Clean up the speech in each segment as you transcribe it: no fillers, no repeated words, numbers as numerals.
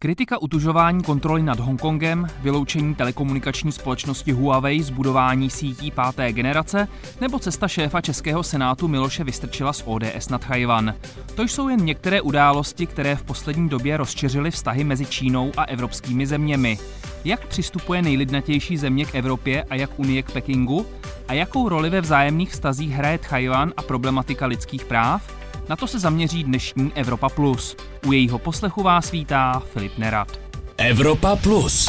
Kritika utužování kontroly nad Hongkongem, vyloučení telekomunikační společnosti Huawei z budování sítí 5. generace nebo cesta šéfa českého senátu Miloše Vystrčila z ODS na Tchaj-wan. To jsou jen některé události, které v poslední době rozšířily vztahy mezi Čínou a evropskými zeměmi. Jak přistupuje nejlidnatější země k Evropě a jak Unie k Pekingu? A jakou roli ve vzájemných vztazích hraje Tchaj-wan a problematika lidských práv? Na to se zaměří dnešní Evropa Plus. U jejího poslechu vás vítá Filip Nerad. Evropa Plus.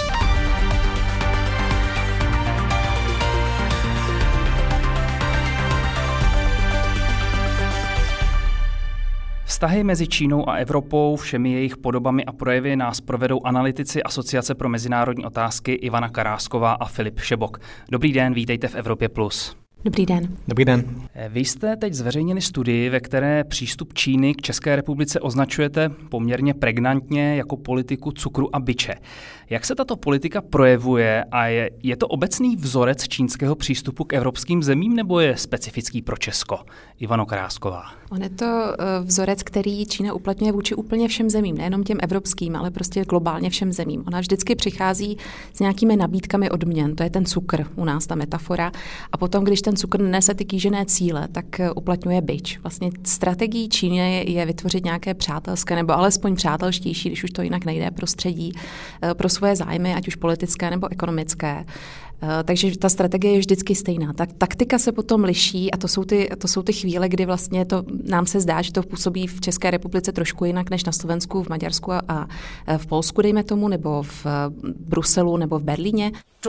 Vztahy mezi Čínou a Evropou, všemi jejich podobami a projevy nás provedou analytici Asociace pro mezinárodní otázky Ivana Karásková a Filip Šebok. Dobrý den, vítejte v Evropě Plus. Dobrý den. Dobrý den. Vy jste teď zveřejnili studii, ve které přístup Číny k České republice označujete poměrně pregnantně jako politiku cukru a biče. Jak se tato politika projevuje a je to obecný vzorec čínského přístupu k evropským zemím nebo je specifický pro Česko? Ivano Karásková. On je to vzorec, který Čína uplatňuje vůči úplně všem zemím, nejenom těm evropským, ale prostě globálně všem zemím. Ona vždycky přichází s nějakými nabídkami odměn, to je ten cukr, u nás ta metafora. A potom, když ten cukr nese ty kýžené cíle, tak uplatňuje bič. Vlastně strategií Číny je vytvořit nějaké přátelské nebo alespoň přátelštější, když už to jinak nejde, prostředí pro svoje zájmy, ať už politické nebo ekonomické. Takže ta strategie je vždycky stejná. Tak taktika se potom liší a to jsou ty chvíle, kdy vlastně to nám se zdá, že to působí v České republice trošku jinak než na Slovensku, v Maďarsku a v Polsku, dejme tomu, nebo v Bruselu nebo v Berlíně.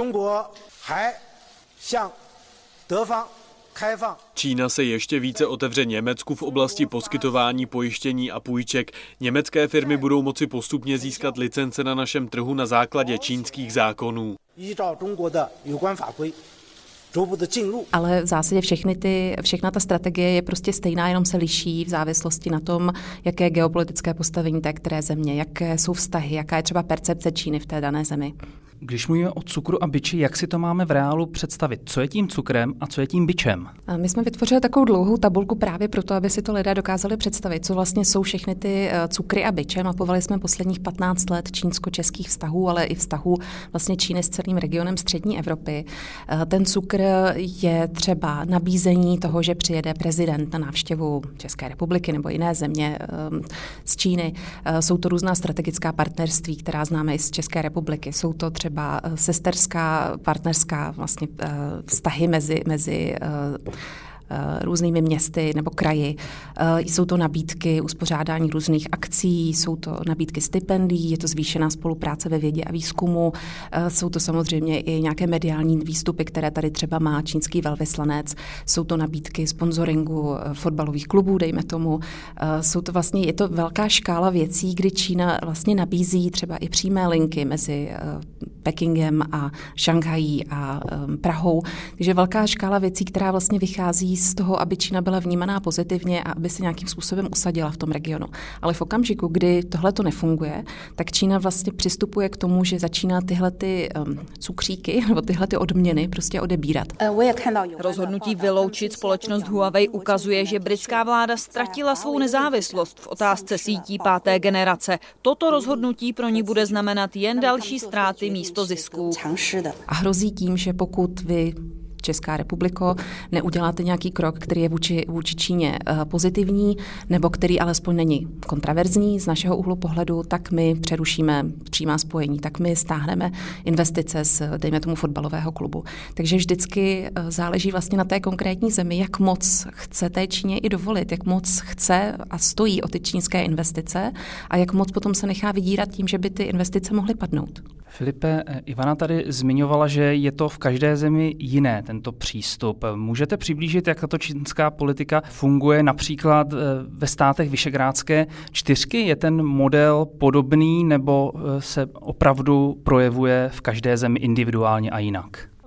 Čína se ještě více otevře Německu v oblasti poskytování pojištění a půjček. Německé firmy budou moci postupně získat licence na našem trhu na základě čínských zákonů. Ale v zásadě všechna ta strategie je prostě stejná, jenom se liší v závislosti na tom, jaké je geopolitické postavení té které země, jaké jsou vztahy, jaká je třeba percepce Číny v té dané zemi. Když mluvíme o cukru a biči, jak si to máme v reálu představit? Co je tím cukrem a co je tím bičem? My jsme vytvořili takovou dlouhou tabulku právě proto, aby si to lidé dokázali představit, co vlastně jsou všechny ty cukry a biče. Mapovali jsme posledních 15 let čínsko-českých vztahů, ale i vztahů vlastně Číny s celým regionem střední Evropy. Ten cukr je třeba nabízení toho, že přijede prezident na návštěvu České republiky nebo jiné země z Číny. Jsou to různá strategická partnerství, která známe i z České republiky. Jsou to třeba sesterská, partnerská vlastně vztahy mezi různými městy nebo kraji. Jsou to nabídky uspořádání různých akcí, jsou to nabídky stipendií, je to zvýšená spolupráce ve vědě a výzkumu, jsou to samozřejmě i nějaké mediální výstupy, které tady třeba má čínský velvyslanec, jsou to nabídky sponzoringu fotbalových klubů, dejme tomu. Je to velká škála věcí, kdy Čína vlastně nabízí třeba i přímé linky mezi Pekingem a Šanghají a Prahou. Takže velká škála věcí, která vlastně vychází z toho, aby Čína byla vnímaná pozitivně a aby se nějakým způsobem usadila v tom regionu. Ale v okamžiku, kdy tohle to nefunguje, tak Čína vlastně přistupuje k tomu, že začíná tyhle ty cukříky nebo tyhle ty odměny prostě odebírat. Rozhodnutí vyloučit společnost Huawei ukazuje, že britská vláda ztratila svou nezávislost v otázce sítí 5. generace. Toto rozhodnutí pro ní bude znamenat jen další ztráty místo zisků. A hrozí tím, že pokud vy Česká republiko, neuděláte nějaký krok, který je vůči Číně pozitivní, nebo který alespoň není kontraverzní z našeho úhlu pohledu, tak my přerušíme přímá spojení, tak my stáhneme investice z, dejme tomu, fotbalového klubu. Takže vždycky záleží vlastně na té konkrétní zemi, jak moc chce té Číně i dovolit, jak moc chce a stojí o ty čínské investice a jak moc potom se nechá vydírat tím, že by ty investice mohly padnout. Filipe, Ivana tady zmiňovala, že je to v každé zemi jiné, tento přístup. Můžete přiblížit, jak tato čínská politika funguje například ve státech Visegrádské čtyřky? Je ten model podobný nebo se opravdu projevuje v každé zemi individuálně a jinak?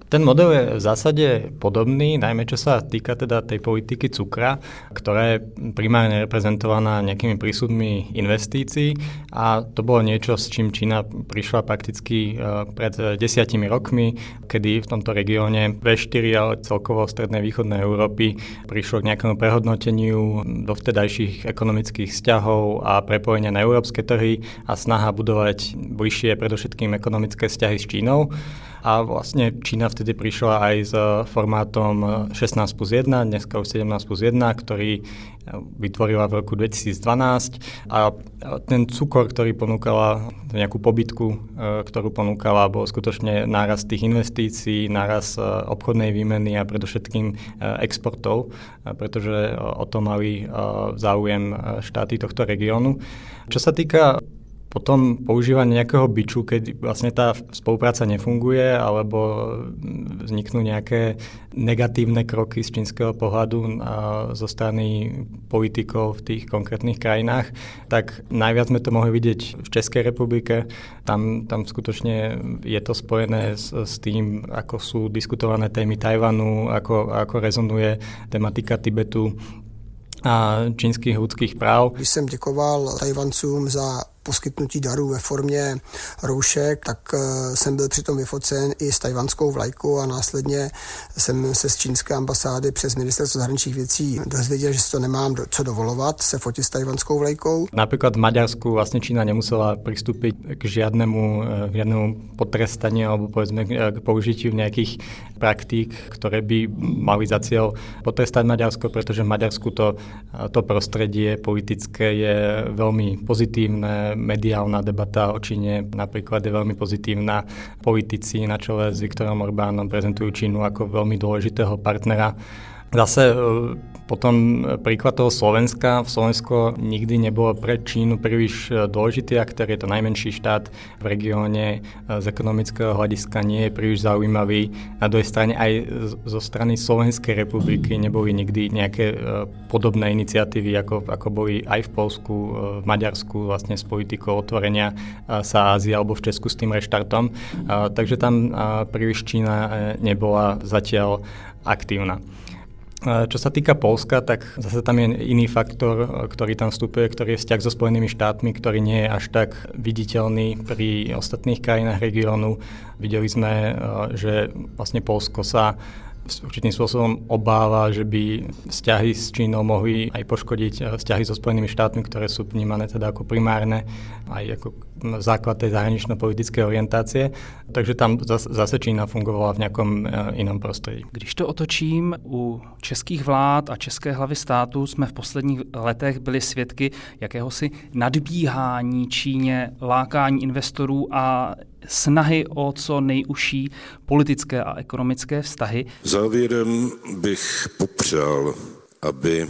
Ten model je v zásade podobný, najmä čo sa týka teda tej politiky cukra, ktorá je primárne reprezentovaná nejakými prísudmi investícií a to bolo niečo, s čím Čína prišla prakticky pred 10 rokmi, kedy v tomto regióne V4, ale celkovo strednej východnej Európy prišlo k nejakému prehodnoteniu dovtedajších ekonomických vzťahov a prepojenia na európske trhy a snaha budovať bližšie predovšetkým ekonomické vzťahy s Čínou. A vlastne Čína vtedy prišla aj s formátom 16+1, dneska už 17+1, ktorý vytvorila v roku 2012 a ten cukor, ktorý ponúkala, nejakú pobytku, ktorú ponúkala, bol skutočne náraz tých investícií, náraz obchodnej výmeny a predovšetkým exportov, pretože o to mali záujem štáty tohto regiónu. Čo sa týka potom používanie nejakého biču, keď vlastne tá spolupráca nefunguje alebo vzniknú nejaké negatívne kroky z čínskeho pohľadu zo strany politikov v tých konkrétnych krajinách, tak najviac sme to mohli vidieť v Českej republike. Tam skutočne je to spojené s tým, ako sú diskutované témy Tajvanu, ako rezonuje tematika Tibetu a čínskych ľudských práv. Když jsem děkoval Tajvancům za poskytnutí darů ve formě roušek, tak jsem byl přitom vyfocen i s tajvanskou vlajkou a následně jsem se z čínské ambasády přes ministerstvo zahraničích věcí dozvěděl, že si to nemám co dovolovat, se fotit s tajvanskou vlajkou. Napríklad v Maďarsku vlastne Čína nemusela pristúpiť k žiadnemu potrestaniu alebo povedzme k použitiu nejakých praktík, ktoré by mali za cieľ potrestať Maďarsko, pretože v Maďarsku to prostredie politické je veľmi pozitívne. Mediálna debata o Číne napríklad je veľmi pozitívna. Politici na čele s Viktorom Orbánom prezentujú Čínu ako veľmi dôležitého partnera. Zase potom príklad toho Slovenska. Slovensko nikdy nebolo pre Čínu príliš dôležitý aktér, je to najmenší štát v regióne, z ekonomického hľadiska nie je príliš zaujímavý. Na druhej strane aj zo strany Slovenskej republiky neboli nikdy nejaké podobné iniciatívy, ako boli aj v Poľsku, v Maďarsku, vlastne s politikou otvorenia sa Ázie alebo v Česku s tým reštartom. Takže tam príliš Čína nebola zatiaľ aktívna. Čo sa týka Poľska, tak zase tam je iný faktor, ktorý tam vstupuje, ktorý je vzťah so Spojenými štátmi, ktorý nie je až tak viditeľný pri ostatných krajinách regiónu. Videli sme, že vlastne Poľsko sa určitým spôsobom obáva, že by vzťahy s Čínou mohli aj poškodiť vzťahy so Spojenými štátmi, ktoré sú vnímané teda ako primárne, aj ako základ tej zahranično-politické orientácie. Takže tam zase Čína fungovala v nejakom inom prostredí. Když to otočím, u českých vlád a české hlavy státu jsme v posledních letech byli svědky jakéhosi nadbíhání Číně, lákání investorů a snahy o co nejužší politické a ekonomické vztahy. Závěrem bych popřál, aby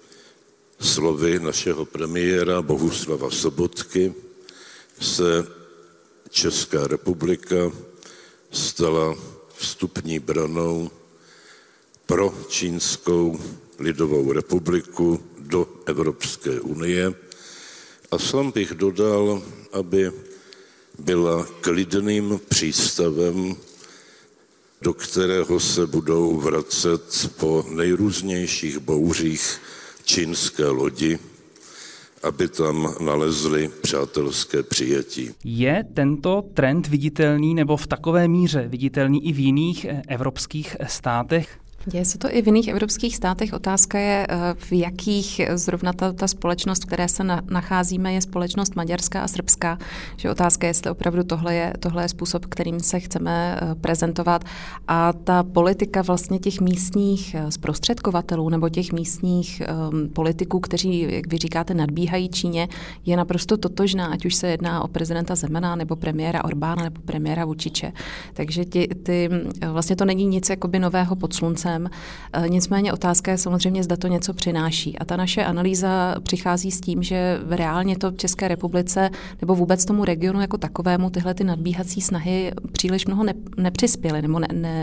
slovy našeho premiéra Bohuslava Sobotky se Česká republika stala vstupní branou pro Čínskou lidovou republiku do Evropské unie a sám bych dodal, aby byla klidným přístavem, do kterého se budou vracet po nejrůznějších bouřích čínské lodi, aby tam nalezli přátelské přijetí. Je tento trend viditelný nebo v takové míře viditelný i v jiných evropských státech? Děje se to i v jiných evropských státech. Otázka je, v jakých zrovna ta společnost, v které se nacházíme, je společnost maďarská a srbská. Že otázka je, jestli opravdu tohle je způsob, kterým se chceme prezentovat. A ta politika vlastně těch místních zprostředkovatelů nebo těch místních politiků, kteří, jak vy říkáte, nadbíhají Číně, je naprosto totožná, ať už se jedná o prezidenta Zemana, nebo premiéra Orbána, nebo premiéra Vučiče. Takže vlastně to není nic jakoby nového pod sluncem. problém. Nicméně otázka je samozřejmě, zda to něco přináší. A ta naše analýza přichází s tím, že reálně to v České republice nebo vůbec tomu regionu jako takovému tyhle ty nadbíhací snahy příliš mnoho nepřispěly nebo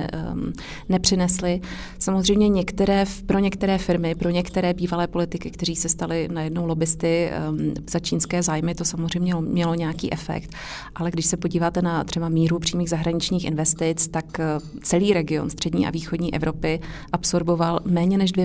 nepřinesly. Samozřejmě pro některé firmy, pro některé bývalé politiky, kteří se stali najednou lobbysty za čínské zájmy, to samozřejmě mělo nějaký efekt. Ale když se podíváte na třeba míru přímých zahraničních investic, tak celý region střední a východní Evropy absorboval méně než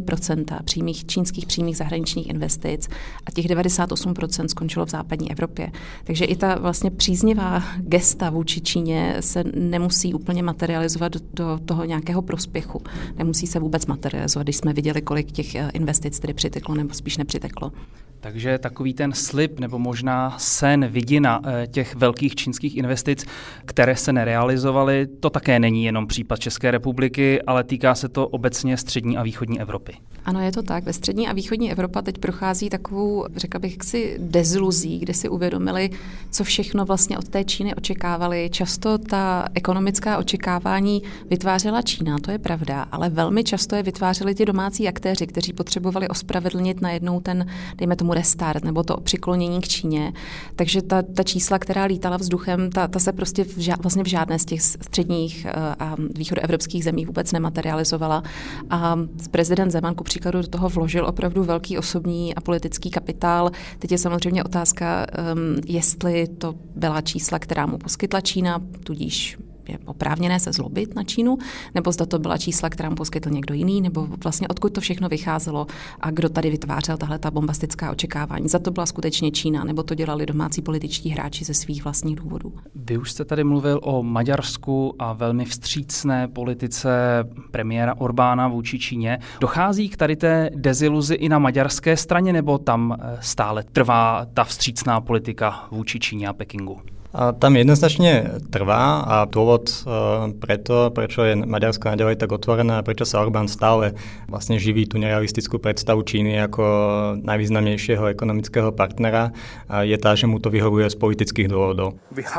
2% čínských přímých zahraničních investic a těch 98% skončilo v západní Evropě. Takže i ta vlastně příznivá gesta vůči Číně se nemusí úplně materializovat do toho nějakého prospěchu. Nemusí se vůbec materializovat, když jsme viděli, kolik těch investic tedy přiteklo nebo spíš nepřiteklo. Takže takový ten slib nebo možná sen, vidina těch velkých čínských investic, které se nerealizovaly, to také není jenom případ České republiky, ale týká se to obecně střední a východní Evropy. Ano, je to tak. Ve střední a východní Evropa teď prochází takovou, řekla bych si, deziluzí, kde si uvědomili, co všechno vlastně od té Číny očekávali. Často ta ekonomická očekávání vytvářela Čína, to je pravda, ale velmi často je vytvářeli ti domácí aktéři, kteří potřebovali ospravedlnit najednou ten, dejme tomu, restart nebo to přiklonění k Číně. Takže ta čísla, která lítala vzduchem, ta se prostě vlastně v žádné z těch středních a východoevropských zemí vůbec nematerializovala. A prezident Zeman ku příkladu do toho vložil opravdu velký osobní a politický kapitál. Teď je samozřejmě otázka, jestli to byla čísla, která mu poskytla Čína, tudíž je oprávněné se zlobit na Čínu, nebo zda to byla čísla, která mu poskytl někdo jiný, nebo vlastně odkud to všechno vycházelo a kdo tady vytvářel tahle ta bombastická očekávání. Za to byla skutečně Čína, nebo to dělali domácí političtí hráči ze svých vlastních důvodů. Vy už jste tady mluvil o Maďarsku a velmi vstřícné politice premiéra Orbána vůči Číně. Dochází k tady té deziluzi i na maďarské straně, nebo tam stále trvá ta vstřícná politika vůči Číně a Pekingu? A tam jednoznačne trvá a dôvod preto, prečo je Maďarsko naďalej tak otvorené a prečo sa Orbán stále vlastne živí tú nerealistickú predstavu Číny ako najvýznamnejšieho ekonomického partnera, je tá, že mu to vyhovuje z politických dôvodov.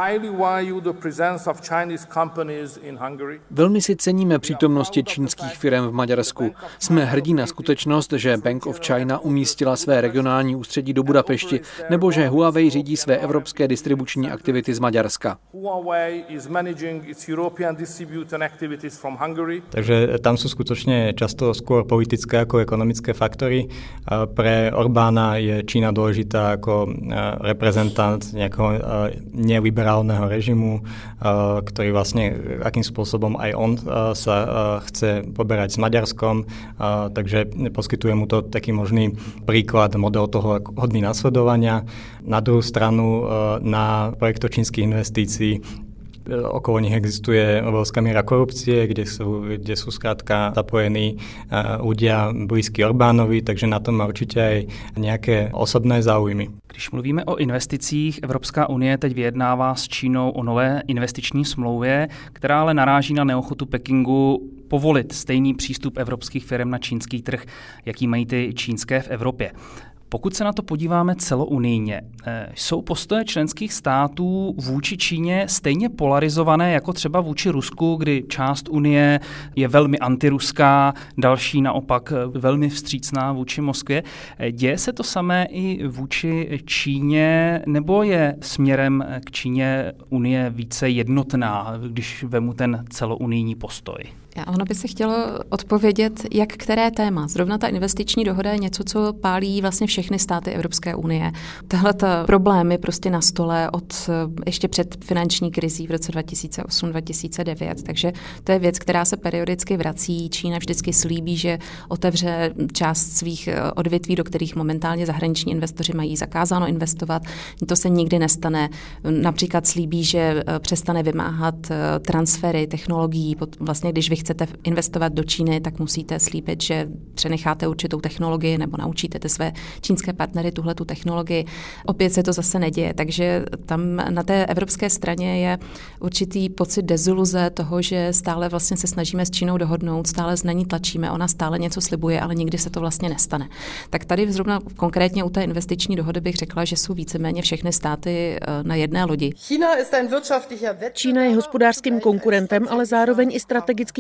Velmi si ceníme přítomnosti čínských firem v Maďarsku. Jsme hrdí na skutečnost, že Bank of China umístila své regionální ústředí do Budapešti, nebo že Huawei řídí své evropské distribuční aktivity z Maďarska. Takže tam sú skutočne často skôr politické ako ekonomické faktory. Pre Orbána je Čína dôležitá ako reprezentant nejakého neliberálneho režimu, ktorý vlastne akým spôsobom aj on sa chce poberať s Maďarskom, takže poskytuje mu to taký možný príklad, model toho hodný nasledovania. Na druhú stranu na projekto čínskych investícií okolo nich existuje obrovská miera korupcie, kde sú skrátka zapojení ľudia blízky Orbánovi, takže na tom má určite aj nejaké osobné záujmy. Když mluvíme o investicích, Evropská unie teď vyjednává s Čínou o nové investiční smlouvě, která ale naráží na neochotu Pekingu povolit stejný přístup evropských firm na čínský trh, jaký mají ty čínské v Evropě. Pokud se na to podíváme celounijně, jsou postoje členských států vůči Číně stejně polarizované jako třeba vůči Rusku, kdy část Unie je velmi antiruská, další naopak velmi vstřícná vůči Moskvě. Děje se to samé i vůči Číně, nebo je směrem k Číně Unie více jednotná, když vemu ten celounijní postoj? Ono by se chtělo odpovědět, jak které téma. Zrovna ta investiční dohoda je něco, co pálí vlastně všechny státy Evropské unie. Tahle problém je prostě na stole od ještě před finanční krizí v roce 2008-2009, takže to je věc, která se periodicky vrací. Čína vždycky slíbí, že otevře část svých odvětví, do kterých momentálně zahraniční investoři mají zakázáno investovat. To se nikdy nestane. Například slíbí, že přestane vymáhat transfery technologií. Vlastně, když vy chcete investovat do Číny, tak musíte slíbit, že přenecháte určitou technologii nebo naučíte ty své čínské partnery tuhletu technologii. Opět se to zase neděje, takže tam na té evropské straně je určitý pocit deziluze toho, že stále vlastně se snažíme s Čínou dohodnout, stále na ní tlačíme, ona stále něco slibuje, ale nikdy se to vlastně nestane. Tak tady zrovna konkrétně u té investiční dohody bych řekla, že jsou víceméně všechny státy na jedné lodi. Čína je hospodářským konkurentem, ale zároveň i strategickým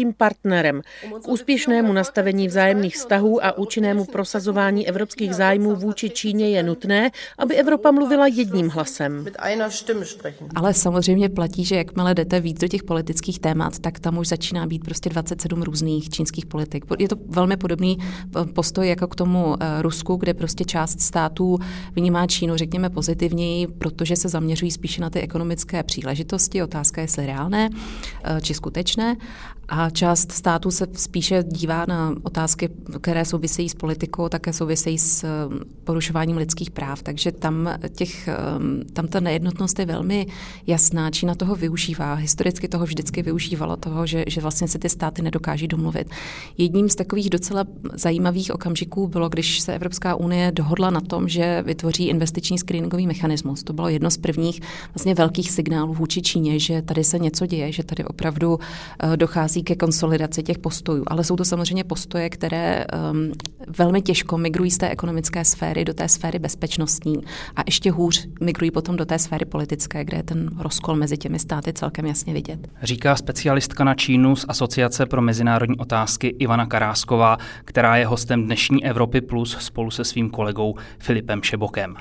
klíčovým partnerem. K úspěšnému nastavení vzájemných vztahů a účinnému prosazování evropských zájmů vůči Číně je nutné, aby Evropa mluvila jedním hlasem. Ale samozřejmě platí, že jakmile jdete víc do těch politických témat, tak tam už začíná být prostě 27 různých čínských politik. Je to velmi podobný postoj jako k tomu Rusku, kde prostě část států vnímá Čínu, řekněme, pozitivněji, protože se zaměřují spíše na ty ekonomické příležitosti. Otázka je, jestli reálné či skutečné. A část států se spíše dívá na otázky, které souvisejí s politikou, také souvisejí s porušováním lidských práv. Takže tam ta nejednotnost je velmi jasná. Čína toho využívá. Historicky toho vždycky využívalo toho, že vlastně se ty státy nedokáží domluvit. Jedním z takových docela zajímavých okamžiků bylo, když se Evropská unie dohodla na tom, že vytvoří investiční screeningový mechanismus. To bylo jedno z prvních vlastně velkých signálů vůči Číně, že tady se něco děje, že tady opravdu dochází ke konsolidaci těch postojů. Ale jsou to samozřejmě postoje, které velmi těžko migrují z té ekonomické sféry do té sféry bezpečnostní a ještě hůř migrují potom do té sféry politické, kde je ten rozkol mezi těmi státy celkem jasně vidět. Říká specialistka na Čínu z Asociace pro mezinárodní otázky Ivana Karásková, která je hostem dnešní Evropy Plus spolu se svým kolegou Filipem Šebokem.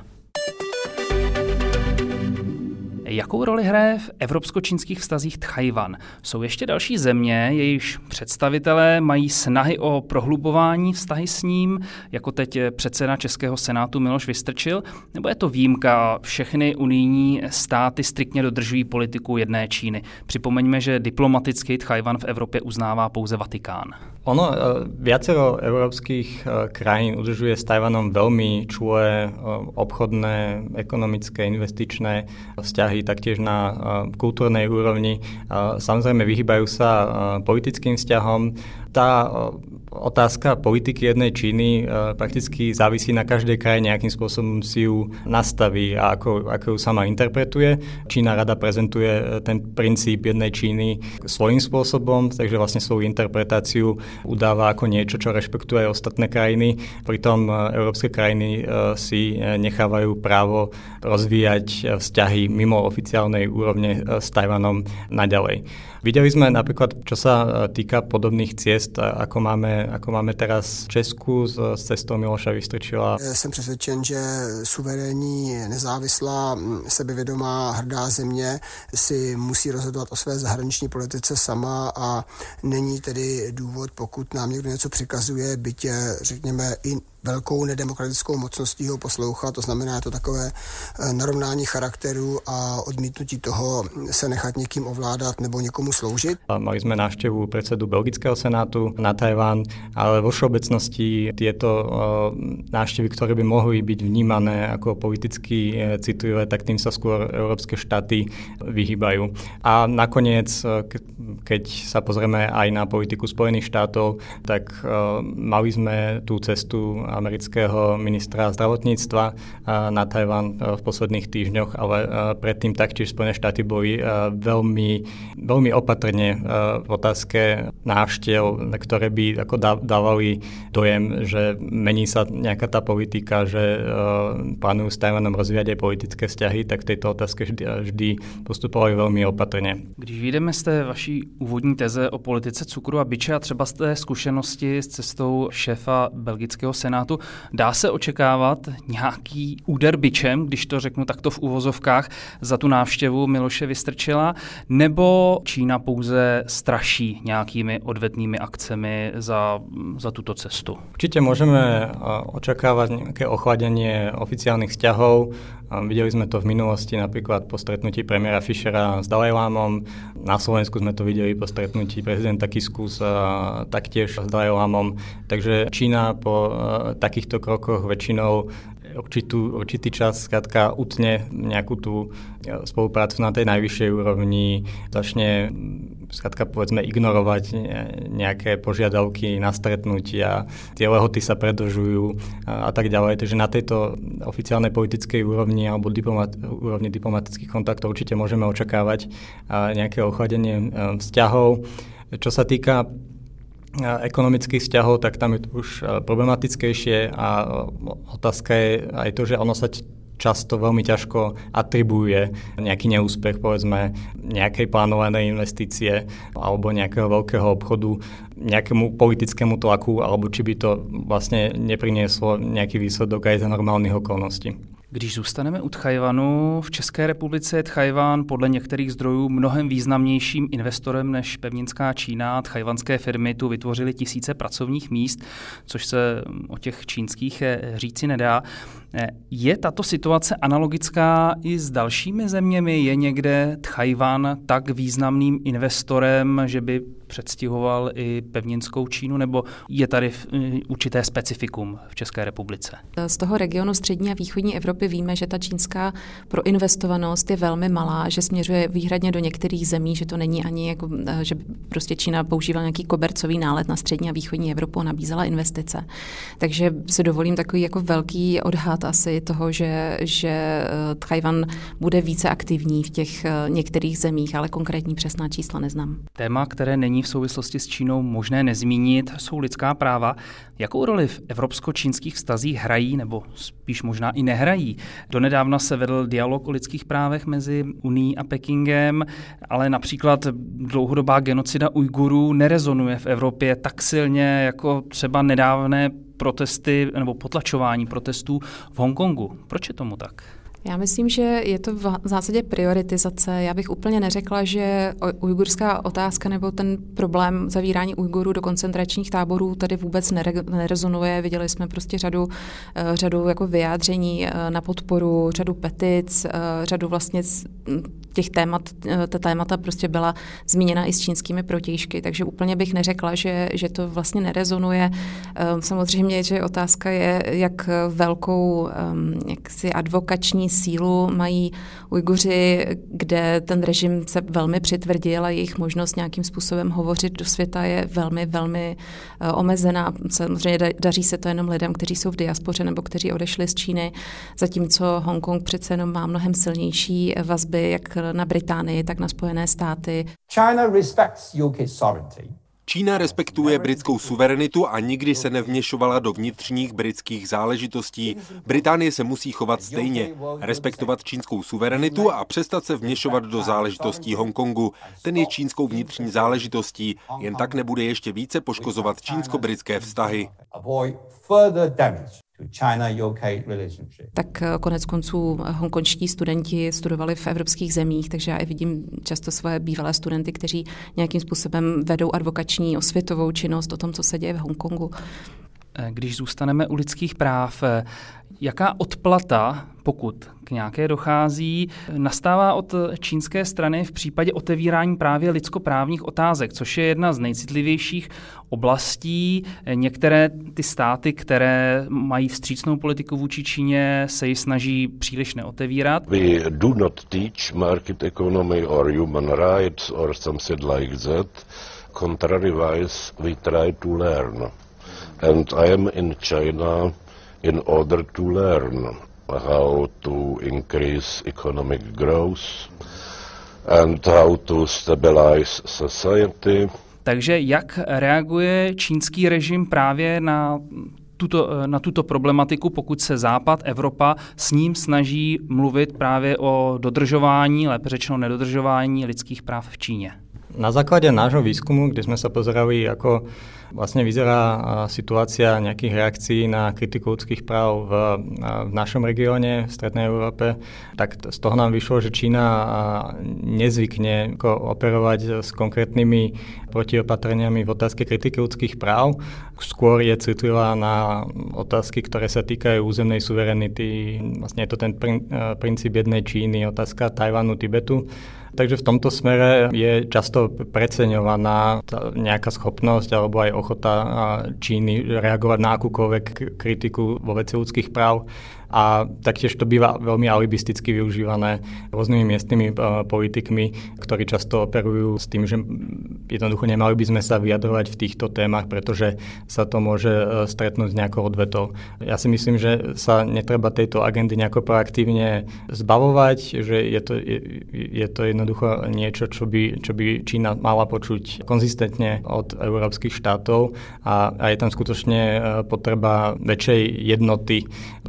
Jakou roli hraje v evropsko-čínských vztazích Tchaj-wan? Jsou ještě další země, jejichž představitelé mají snahy o prohlubování vztahy s ním, jako teď předseda Českého senátu Miloš Vystrčil, nebo je to výjimka? Všechny unijní státy striktně dodržují politiku jedné Číny. Připomeňme, že diplomaticky Tchaj-wan v Evropě uznává pouze Vatikán. Ono, viacero európskych krajín udržuje s Tajvanom veľmi čulé obchodné, ekonomické, investičné vzťahy, taktiež na kultúrnej úrovni. Samozrejme vyhýbajú sa politickým vzťahom. Tá otázka politiky jednej Číny prakticky závisí na každej krajine, akým spôsobom si ju nastaví a ako ju sama interpretuje. Čína rada prezentuje ten princíp jednej Číny svojím spôsobom, takže vlastne svoju interpretáciu udáva ako niečo, čo rešpektuje aj ostatné krajiny. Pritom európske krajiny si nechávajú právo rozvíjať vzťahy mimo oficiálnej úrovne s Tajvanom naďalej. Videli sme napríklad, čo sa týka podobných ciest, ako máme teraz Česku s cestou Miloša Vystrčila. Jsem přesvědčen, že suverénní, nezávislá, sebevědomá, hrdá země si musí rozhodovat o své zahraniční politice sama a není tedy důvod, pokud nám někdo něco přikazuje, byť je, řekněme, i velkou nedemokratickou mocností ho poslouchat, to znamená to takové narovnání charakteru a odmítnutí toho se nechat někým ovládat nebo někomu sloužit. Mali sme návštevu predsedu Belgického senátu na Tajván, ale vo všeobecnosti tieto návštevy, ktoré by mohli byť vnímané ako politicky citlivé, tak tým sa skôr európske štáty vyhýbajú. A nakoniec, keď sa pozrieme aj na politiku Spojených štátov, tak mali sme tú cestu amerického ministra zdravotníctva na Tajván v posledných týždňoch, ale predtým taktiež Spojené štáty boli veľmi opatrne v otázke návštev, ktoré by ako dávali dojem, že mení sa nejaká tá politika, že plánujú s Tajvanom rozvíjať aj politické vzťahy, tak v tejto otázke vždy postupovali veľmi opatrne. Když vyjdeme z té vaší úvodní teze o politice cukru a biče a třeba z té zkušenosti s cestou šéfa belgického senátu, dá se očekávat nějaký úder bičem, když to řeknu takto v uvozovkách, za tu návštěvu Miloše Vystrčila, nebo Čína pouze straší nějakými odvetnými akcemi za tuto cestu? Určite môžeme očakávať nejaké ochladenie oficiálnych vzťahov. Videli sme to v minulosti napríklad po stretnutí premiéra Fischera s Dalajlámom. Na Slovensku sme to videli po stretnutí prezidenta Kisku taktiež s Dalajlámom. Takže Čína po takýchto krokoch väčšinou určitý čas skrátka utne nejakú tú spoluprácu na tej najvyššej úrovni, začne skrátka povedzme ignorovať nejaké požiadavky na stretnutia, tie lehoty sa predĺžujú a tak ďalej. Takže na tejto oficiálnej politickej úrovni alebo úrovni diplomatických kontaktov určite môžeme očakávať nejaké ochladenie vzťahov. Čo sa týka ekonomických vzťahov, tak tam je to už problematickejšie a otázka je aj to, že ono sa často veľmi ťažko atribuje nejaký neúspech, povedzme, nejakej plánovanej investície alebo nejakého veľkého obchodu nejakému politickému tlaku, alebo či by to vlastne neprinieslo nejaký výsledok aj za normálnych okolností. Když zůstaneme u Tchajwanu, v České republice je Tchajwan podle některých zdrojů mnohem významnějším investorem než pevninská Čína. Tchajwanské firmy tu vytvořily tisíce pracovních míst, což se o těch čínských říci nedá. Je tato situace analogická i s dalšími zeměmi? Je někde Tchajwan tak významným investorem, že by předstihoval i pevninskou Čínu, nebo je tady určité specifikum v České republice? Z toho regionu střední a východní Evropy víme, že ta čínská proinvestovanost je velmi malá, že směřuje výhradně do některých zemí, že to není ani jako, že prostě Čína používala nějaký kobercový nálet na střední a východní Evropu a nabízela investice. Takže si dovolím takový jako velký odhad asi toho, že Tchajwan bude více aktivní v těch některých zemích, ale konkrétní přesná čísla neznám. Téma, které není v souvislosti s Čínou možné nezmínit, jsou lidská práva. Jakou roli v evropsko-čínských vztazích hrají, nebo spíš možná i nehrají? Donedávna se vedl dialog o lidských právech mezi Unií a Pekingem, ale například dlouhodobá genocida Ujgurů nerezonuje v Evropě tak silně jako třeba nedávné protesty nebo potlačování protestů v Hongkongu. Proč je tomu tak? Já myslím, že je to v zásadě prioritizace. Já bych úplně neřekla, že ujgurská otázka nebo ten problém zavírání Ujgurů do koncentračních táborů tady vůbec nerezonuje. Viděli jsme prostě řadu jako vyjádření na podporu, řadu petic, řadu vlastně těch témat, ta témata prostě byla zmíněna i s čínskými protějšky, takže úplně bych neřekla, že to vlastně nerezonuje. Samozřejmě, že otázka je, jak velkou jaksi advokační sílu mají Ujguři, kde ten režim se velmi přitvrdil a jejich možnost nějakým způsobem hovořit do světa je velmi, velmi omezená. Samozřejmě daří se to jenom lidem, kteří jsou v diaspoře nebo kteří odešli z Číny, zatímco Hongkong přece jenom má mnohem silnější vazby jak na Británii, tak na Spojené státy. China respects UK sovereignty. Čína respektuje britskou suverenitu a nikdy se nevměšovala do vnitřních britských záležitostí. Británie se musí chovat stejně, respektovat čínskou suverenitu a přestat se vměšovat do záležitostí Hongkongu. Ten je čínskou vnitřní záležitostí, jen tak nebude ještě více poškozovat čínsko-britské vztahy. Tak konec konců hongkonští studenti studovali v evropských zemích, takže já i vidím často své bývalé studenty, kteří nějakým způsobem vedou advokační osvětovou činnost o tom, co se děje v Hongkongu. Když zůstaneme u lidských práv, jaká odplata, pokud k nějaké dochází, nastává od čínské strany v případě otevírání právě lidskoprávních otázek, což je jedna z nejcitlivějších oblastí. Některé ty státy, které mají vstřícnou politiku vůči Číně, se ji snaží příliš neotevírat. We do not teach market economy or human rights or something like that. Contrariwise, we try to learn. And I am in China in order to learn how to increase economic growth and how to stabilize society. Takže jak reaguje čínský režim právě na tuto problematiku, pokud se Západ, Evropa s ním snaží mluvit právě o dodržování, lépe řečeno nedodržování lidských práv v Číně? Na základe nášho výskumu, kde sme sa pozerali, ako vlastne vyzerá situácia nejakých reakcií na kritiku ľudských práv v našom regióne, v Strednej Európe, tak z toho nám vyšlo, že Čína nezvykne operovať s konkrétnymi protiopatreniami v otázke kritiky ľudských práv. Skôr je citlivá na otázky, ktoré sa týkajú územnej suverenity. Vlastne je to ten princíp jednej Číny, otázka Tajvanu, Tibetu. Takže v tomto smere je často preceňovaná nejaká schopnosť alebo aj ochota Číny reagovať na akúkoľvek kritiku vo veci ľudských práv. A taktiež to býva veľmi alibisticky využívané rôznymi miestnymi politikmi, ktorí často operujú s tým, že jednoducho nemali by sme sa vyjadrovať v týchto témach, pretože sa to môže stretnúť s nejakou odvetou. Ja si myslím, že sa netreba tejto agendy nejako proaktívne zbavovať, že je to jednoducho niečo, čo by Čína mala počuť konzistentne od európskych štátov a je tam skutočne potreba väčšej jednoty, pretože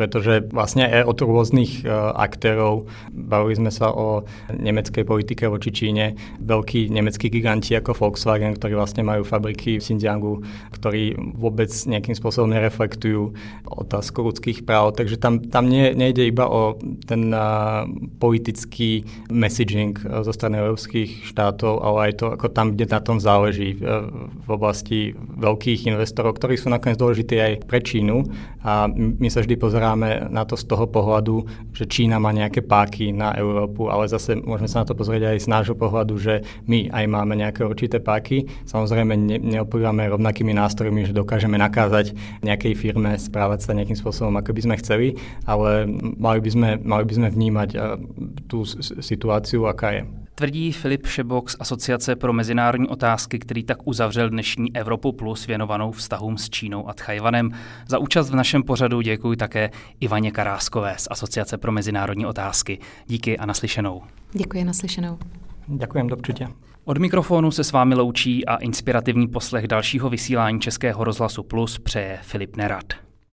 vlastne od rôznych aktérov. Bavili sme sa o nemeckej politike voči Číne. Veľkí nemeckí giganti ako Volkswagen, ktorí vlastne majú fabriky v Xinjiangu, ktorí vôbec nejakým spôsobom nereflektujú otázku ľudských práv. Takže tam nejde iba o ten politický messaging zo strany európskych štátov, ale aj to, ako tam, kde na tom záleží v oblasti veľkých investorov, ktorí sú nakoniec dôležití aj pre Čínu. A my sa vždy pozeráme na to z toho pohľadu, že Čína má nejaké páky na Európu, ale zase môžeme sa na to pozrieť aj z nášho pohľadu, že my aj máme nejaké určité páky. Samozrejme neoplývame rovnakými nástrojmi, že dokážeme nakázať nejakej firme správať sa nejakým spôsobom, ako by sme chceli, ale mali by sme vnímať tú situáciu, aká je. Tvrdí Filip Šebok z Asociace pro mezinárodní otázky, který tak uzavřel dnešní Evropu Plus věnovanou vztahům s Čínou a Tchajwanem. Za účast v našem pořadu děkuji také Ivaně Karáskové z Asociace pro mezinárodní otázky. Díky a naslyšenou. Děkuji, naslyšenou. Ďakujem, do počutia. Od mikrofonu se s vámi loučí a inspirativní poslech dalšího vysílání Českého rozhlasu Plus přeje Filip Nerad.